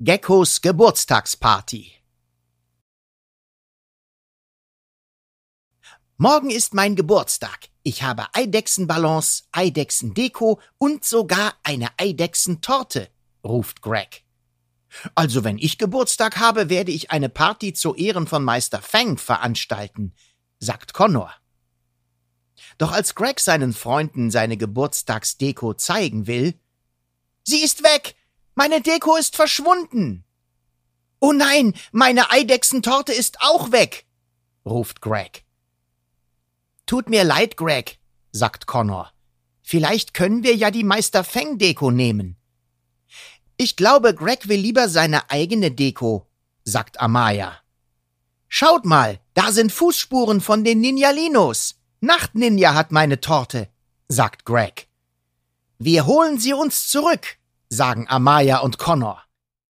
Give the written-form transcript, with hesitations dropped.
Geckos Geburtstagsparty. Morgen ist mein Geburtstag. Ich habe Eidechsenballons, Eidechsendeko und sogar eine Eidechsentorte, ruft Greg. Also wenn ich Geburtstag habe, werde ich eine Party zu Ehren von Meister Fang veranstalten, sagt Connor. Doch als Greg seinen Freunden seine Geburtstagsdeko zeigen will, »Sie ist weg! Meine Deko ist verschwunden!« »Oh nein, meine Eidechsentorte ist auch weg!« ruft Greg. »Tut mir leid, Greg«, sagt Connor. »Vielleicht können wir ja die Meister Fang-Deko nehmen.« »Ich glaube, Greg will lieber seine eigene Deko«, sagt Amaya. »Schaut mal, da sind Fußspuren von den Ninjalinos. Nachtninja hat meine Torte«, sagt Greg. »Wir holen sie uns zurück«, sagen Amaya und Connor.